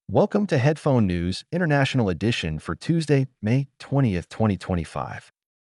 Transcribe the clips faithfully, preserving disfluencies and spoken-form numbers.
Welcome to Headphone News International Edition for Tuesday, May twentieth, twenty twenty-five.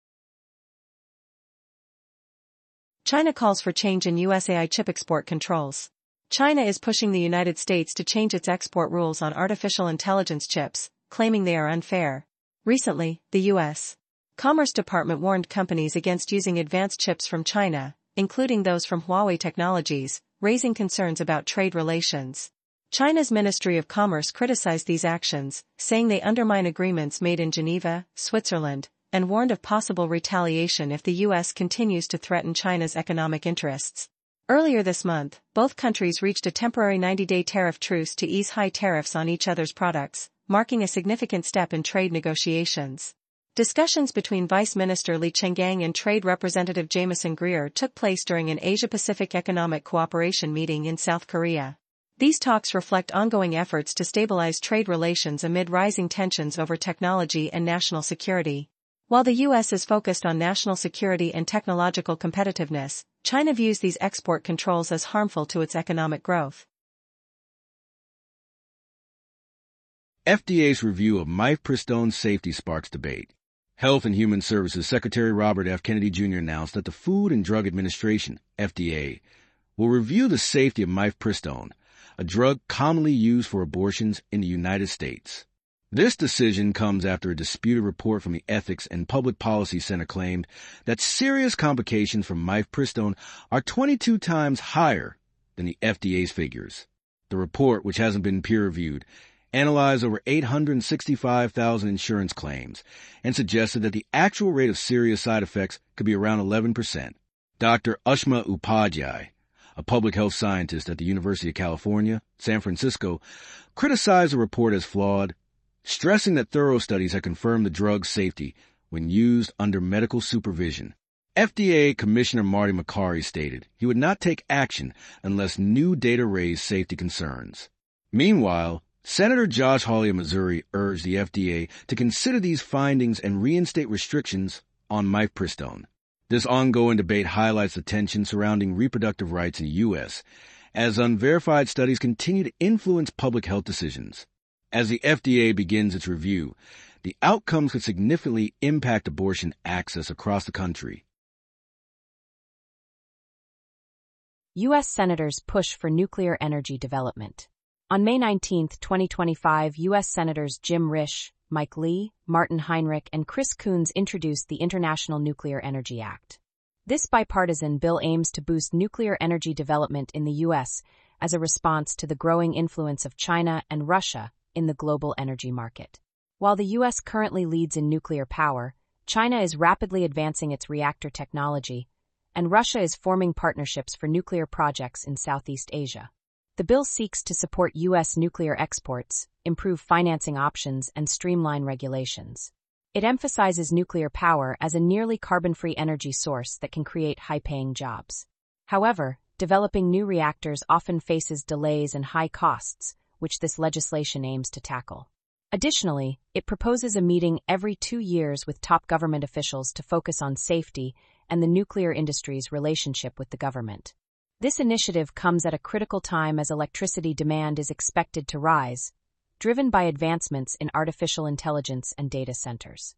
China calls for change in U S A I chip export controls. China is pushing the United States to change its export rules on artificial intelligence chips, claiming they are unfair. Recently, the U S Commerce Department warned companies against using advanced chips from China, including those from Huawei Technologies, raising concerns about trade relations. China's Ministry of Commerce criticized these actions, saying they undermine agreements made in Geneva, Switzerland, and warned of possible retaliation if the U S continues to threaten China's economic interests. Earlier this month, both countries reached a temporary ninety-day tariff truce to ease high tariffs on each other's products, marking a significant step in trade negotiations. Discussions between Vice Minister Li Chenggang and Trade Representative Jameson Greer took place during an Asia-Pacific Economic Cooperation meeting in South Korea. These talks reflect ongoing efforts to stabilize trade relations amid rising tensions over technology and national security. While the U S is focused on national security and technological competitiveness, China views these export controls as harmful to its economic growth. F D A's review of mifepristone safety sparks debate. Health and Human Services Secretary Robert F. Kennedy Junior announced that the Food and Drug Administration, F D A, will review the safety of mifepristone, a drug commonly used for abortions in the United States. This decision comes after a disputed report from the Ethics and Public Policy Center claimed that serious complications from mifepristone are twenty-two times higher than the F D A's figures. The report, which hasn't been peer-reviewed, analyzed over eight hundred sixty-five thousand insurance claims and suggested that the actual rate of serious side effects could be around eleven percent. Doctor Ushma Upadhyay, a public health scientist at the University of California, San Francisco, criticized the report as flawed, stressing that thorough studies had confirmed the drug's safety when used under medical supervision. F D A Commissioner Marty Makary stated he would not take action unless new data raised safety concerns. Meanwhile, Senator Josh Hawley of Missouri urged the F D A to consider these findings and reinstate restrictions on mifepristone. This ongoing debate highlights the tension surrounding reproductive rights in the U S as unverified studies continue to influence public health decisions. As the F D A begins its review, the outcomes could significantly impact abortion access across the country. U S Senators push for nuclear energy development. On May nineteenth, twenty twenty-five, U S Senators Jim Risch, Mike Lee, Martin Heinrich, and Chris Coons introduced the International Nuclear Energy Act. This bipartisan bill aims to boost nuclear energy development in the U S as a response to the growing influence of China and Russia in the global energy market. While the U S currently leads in nuclear power, China is rapidly advancing its reactor technology, and Russia is forming partnerships for nuclear projects in Southeast Asia. The bill seeks to support U S nuclear exports, improve financing options, and streamline regulations. It emphasizes nuclear power as a nearly carbon-free energy source that can create high-paying jobs. However, developing new reactors often faces delays and high costs, which this legislation aims to tackle. Additionally, it proposes a meeting every two years with top government officials to focus on safety and the nuclear industry's relationship with the government. This initiative comes at a critical time as electricity demand is expected to rise, driven by advancements in artificial intelligence and data centers.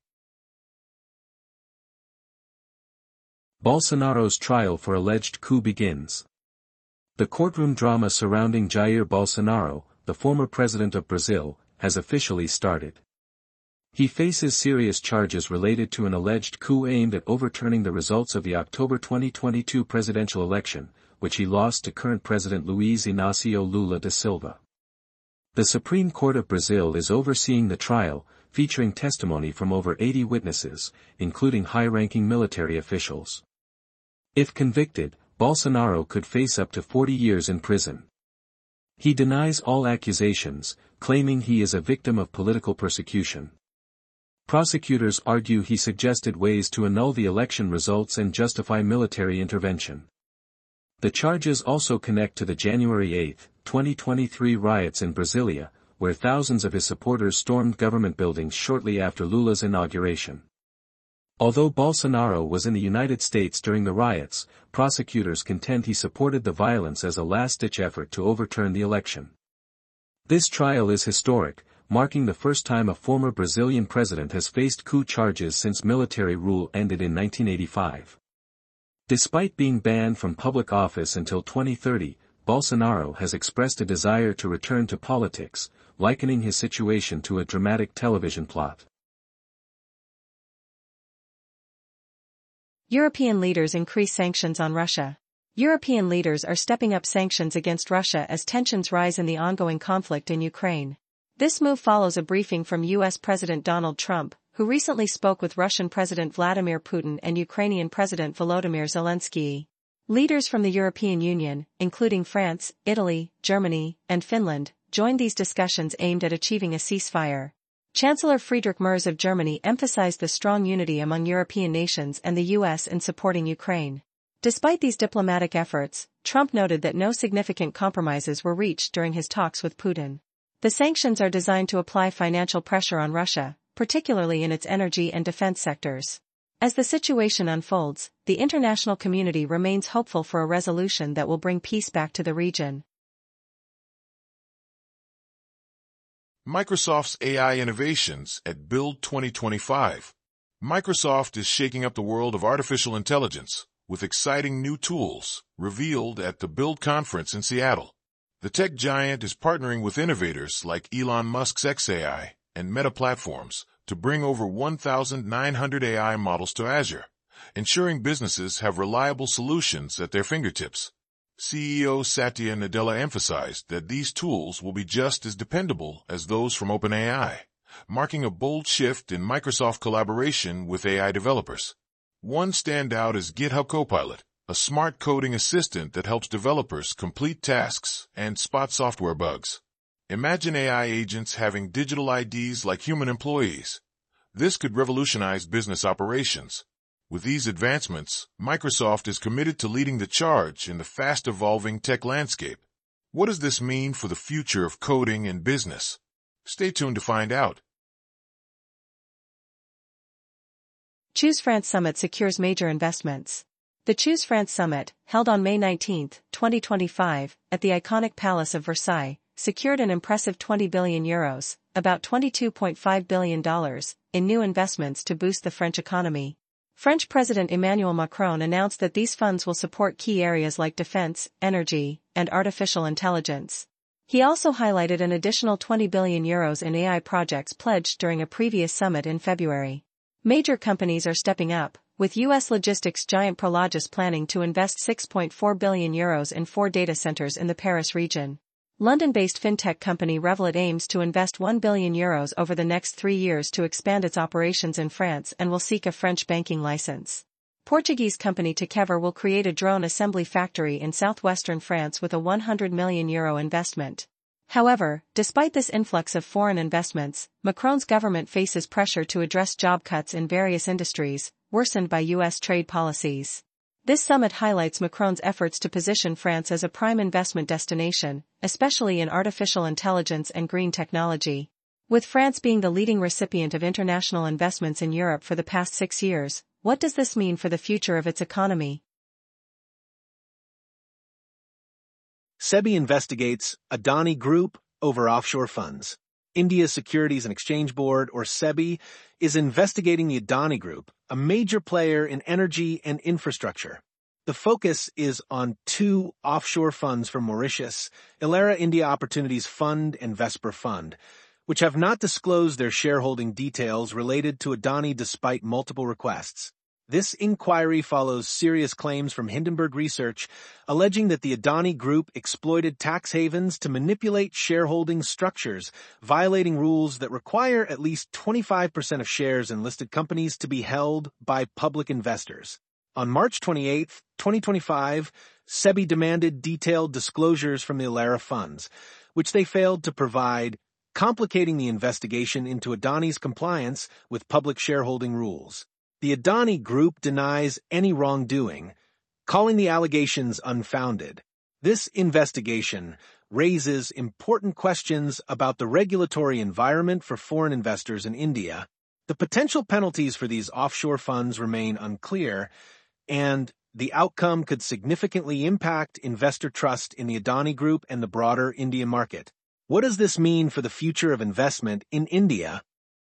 Bolsonaro's trial for alleged coup begins. The courtroom drama surrounding Jair Bolsonaro, the former president of Brazil, has officially started. He faces serious charges related to an alleged coup aimed at overturning the results of the October twenty twenty-two presidential election, which he lost to current President Luiz Inácio Lula da Silva. The Supreme Court of Brazil is overseeing the trial, featuring testimony from over eighty witnesses, including high-ranking military officials. If convicted, Bolsonaro could face up to forty years in prison. He denies all accusations, claiming he is a victim of political persecution. Prosecutors argue he suggested ways to annul the election results and justify military intervention. The charges also connect to the January eighth, twenty twenty-three riots in Brasilia, where thousands of his supporters stormed government buildings shortly after Lula's inauguration. Although Bolsonaro was in the United States during the riots, prosecutors contend he supported the violence as a last-ditch effort to overturn the election. This trial is historic, marking the first time a former Brazilian president has faced coup charges since military rule ended in nineteen eighty-five. Despite being banned from public office until twenty thirty, Bolsonaro has expressed a desire to return to politics, likening his situation to a dramatic television plot. European leaders increase sanctions on Russia. European leaders are stepping up sanctions against Russia as tensions rise in the ongoing conflict in Ukraine. This move follows a briefing from U S President Donald Trump, who recently spoke with Russian President Vladimir Putin and Ukrainian President Volodymyr Zelensky. Leaders from the European Union, including France, Italy, Germany, and Finland, joined these discussions aimed at achieving a ceasefire. Chancellor Friedrich Merz of Germany emphasized the strong unity among European nations and the U S in supporting Ukraine. Despite these diplomatic efforts, Trump noted that no significant compromises were reached during his talks with Putin. The sanctions are designed to apply financial pressure on Russia, particularly in its energy and defense sectors. As the situation unfolds, the international community remains hopeful for a resolution that will bring peace back to the region. Microsoft's A I innovations at Build twenty twenty-five. Microsoft is shaking up the world of artificial intelligence with exciting new tools revealed at the Build conference in Seattle. The tech giant is partnering with innovators like Elon Musk's X A I and Meta Platforms to bring over one thousand nine hundred A I models to Azure, ensuring businesses have reliable solutions at their fingertips. C E O Satya Nadella emphasized that these tools will be just as dependable as those from OpenAI, marking a bold shift in Microsoft collaboration with A I developers. One standout is GitHub Copilot, a smart coding assistant that helps developers complete tasks and spot software bugs. Imagine A I agents having digital I Ds like human employees. This could revolutionize business operations. With these advancements, Microsoft is committed to leading the charge in the fast-evolving tech landscape. What does this mean for the future of coding and business? Stay tuned to find out. Choose France Summit secures major investments. The Choose France Summit, held on May nineteenth, twenty twenty-five, at the iconic Palace of Versailles, secured an impressive twenty billion euros, about twenty-two point five billion dollars, in new investments to boost the French economy. French President Emmanuel Macron announced that these funds will support key areas like defense, energy, and artificial intelligence. He also highlighted an additional twenty billion euros in A I projects pledged during a previous summit in February. Major companies are stepping up, with U S logistics giant Prologis planning to invest six point four billion euros in four data centers in the Paris region. London-based fintech company Revolut aims to invest one billion euros over the next three years to expand its operations in France and will seek a French banking license. Portuguese company Tekever will create a drone assembly factory in southwestern France with a one hundred million euro investment. However, despite this influx of foreign investments, Macron's government faces pressure to address job cuts in various industries, worsened by U S trade policies. This summit highlights Macron's efforts to position France as a prime investment destination, especially in artificial intelligence and green technology. With France being the leading recipient of international investments in Europe for the past six years, what does this mean for the future of its economy? SEBI investigates Adani Group over offshore funds. India's Securities and Exchange Board, or SEBI, is investigating the Adani Group, a major player in energy and infrastructure. The focus is on two offshore funds from Mauritius, Elara India Opportunities Fund and Vesper Fund, which have not disclosed their shareholding details related to Adani despite multiple requests. This inquiry follows serious claims from Hindenburg Research, alleging that the Adani Group exploited tax havens to manipulate shareholding structures, violating rules that require at least twenty-five percent of shares in listed companies to be held by public investors. On March twenty-eighth, twenty twenty-five, SEBI demanded detailed disclosures from the Elara funds, which they failed to provide, complicating the investigation into Adani's compliance with public shareholding rules. The Adani Group denies any wrongdoing, calling the allegations unfounded. This investigation raises important questions about the regulatory environment for foreign investors in India. The potential penalties for these offshore funds remain unclear, and the outcome could significantly impact investor trust in the Adani Group and the broader Indian market. What does this mean for the future of investment in India?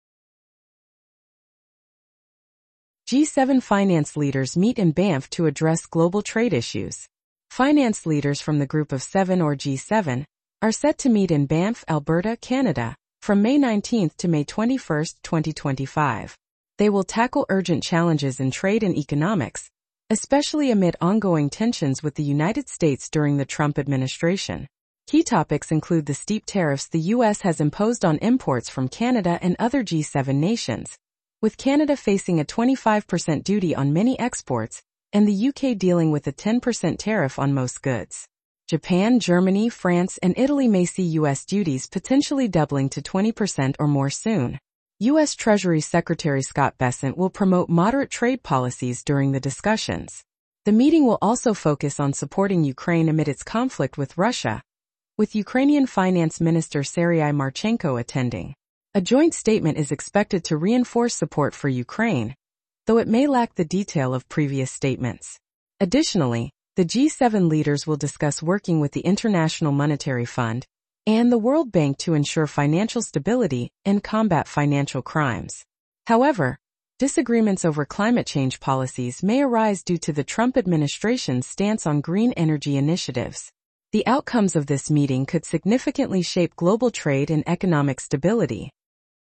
G seven finance leaders meet in Banff to address global trade issues. Finance leaders from the Group of Seven or G seven are set to meet in Banff, Alberta, Canada, from May nineteenth to May twenty-first, twenty twenty-five. They will tackle urgent challenges in trade and economics, especially amid ongoing tensions with the United States during the Trump administration. Key topics include the steep tariffs the U S has imposed on imports from Canada and other G seven nations, with Canada facing a twenty-five percent duty on many exports, and the U K dealing with a ten percent tariff on most goods. Japan, Germany, France, and Italy may see U S duties potentially doubling to twenty percent or more soon. U S Treasury Secretary Scott Bessent will promote moderate trade policies during the discussions. The meeting will also focus on supporting Ukraine amid its conflict with Russia, with Ukrainian Finance Minister Serhiy Marchenko attending. A joint statement is expected to reinforce support for Ukraine, though it may lack the detail of previous statements. Additionally, the G seven leaders will discuss working with the International Monetary Fund and the World Bank to ensure financial stability and combat financial crimes. However, disagreements over climate change policies may arise due to the Trump administration's stance on green energy initiatives. The outcomes of this meeting could significantly shape global trade and economic stability.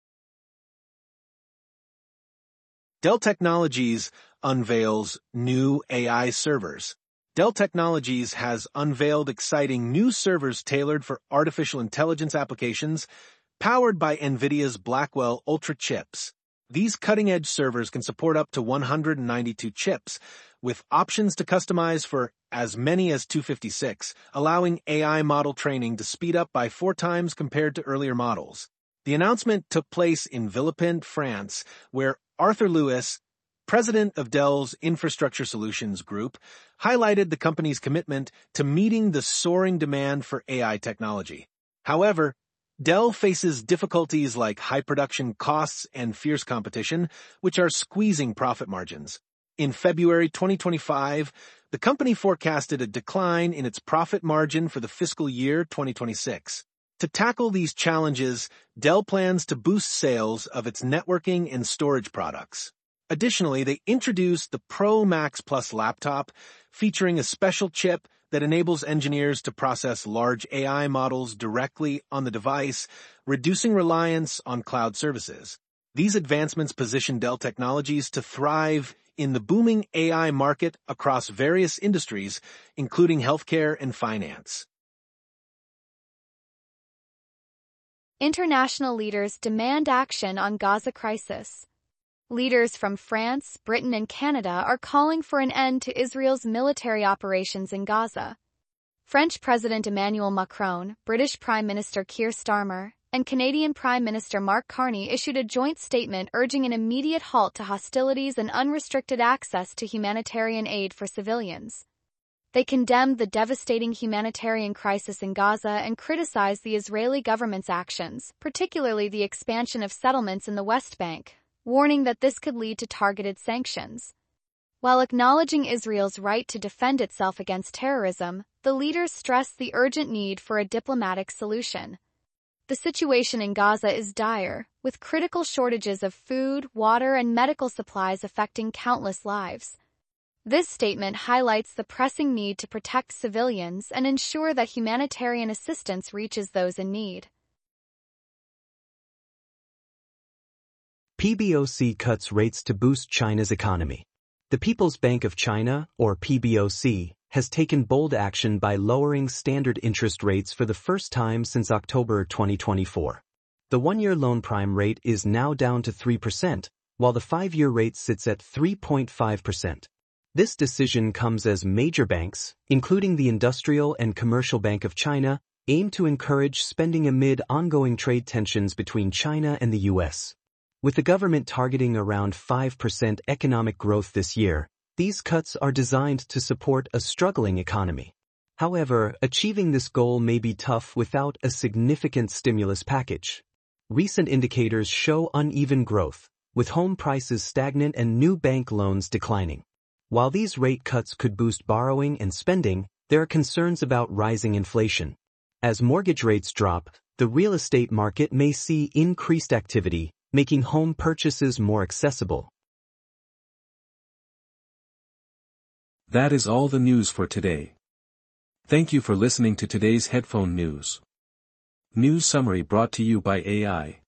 Dell Technologies unveils new A I servers. Dell Technologies has unveiled exciting new servers tailored for artificial intelligence applications, powered by NVIDIA's Blackwell Ultra chips. These cutting-edge servers can support up to one hundred ninety-two chips, with options to customize for as many as two hundred fifty-six, allowing A I model training to speed up by four times compared to earlier models. The announcement took place in Villepinte, France, where Arthur Lewis, president of Dell's Infrastructure Solutions Group, highlighted the company's commitment to meeting the soaring demand for A I technology. However, Dell faces difficulties like high production costs and fierce competition, which are squeezing profit margins. In February twenty twenty-five, the company forecasted a decline in its profit margin for the fiscal year twenty twenty-six. To tackle these challenges, Dell plans to boost sales of its networking and storage products. Additionally, they introduced the Pro Max Plus laptop, featuring a special chip that enables engineers to process large A I models directly on the device, reducing reliance on cloud services. These advancements position Dell Technologies to thrive in the booming A I market across various industries, including healthcare and finance. International leaders demand action on Gaza crisis. Leaders from France, Britain, and Canada are calling for an end to Israel's military operations in Gaza. French President Emmanuel Macron, British Prime Minister Keir Starmer, and Canadian Prime Minister Mark Carney issued a joint statement urging an immediate halt to hostilities and unrestricted access to humanitarian aid for civilians. They condemned the devastating humanitarian crisis in Gaza and criticized the Israeli government's actions, particularly the expansion of settlements in the West Bank, warning that this could lead to targeted sanctions. While acknowledging Israel's right to defend itself against terrorism, the leaders stressed the urgent need for a diplomatic solution. The situation in Gaza is dire, with critical shortages of food, water, and medical supplies affecting countless lives. This statement highlights the pressing need to protect civilians and ensure that humanitarian assistance reaches those in need. P B O C cuts rates to boost China's economy. The People's Bank of China, or P B O C, has taken bold action by lowering standard interest rates for the first time since October twenty twenty-four. The one-year loan prime rate is now down to three percent, while the five-year rate sits at three point five percent. This decision comes as major banks, including the Industrial and Commercial Bank of China, aim to encourage spending amid ongoing trade tensions between China and the U S. With the government targeting around five percent economic growth this year, these cuts are designed to support a struggling economy. However, achieving this goal may be tough without a significant stimulus package. Recent indicators show uneven growth, with home prices stagnant and new bank loans declining. While these rate cuts could boost borrowing and spending, there are concerns about rising inflation. As mortgage rates drop, The real estate market may see increased activity, making home purchases more accessible. That is all the news for today. Thank you for listening to today's headphone news. News summary brought to you by A I.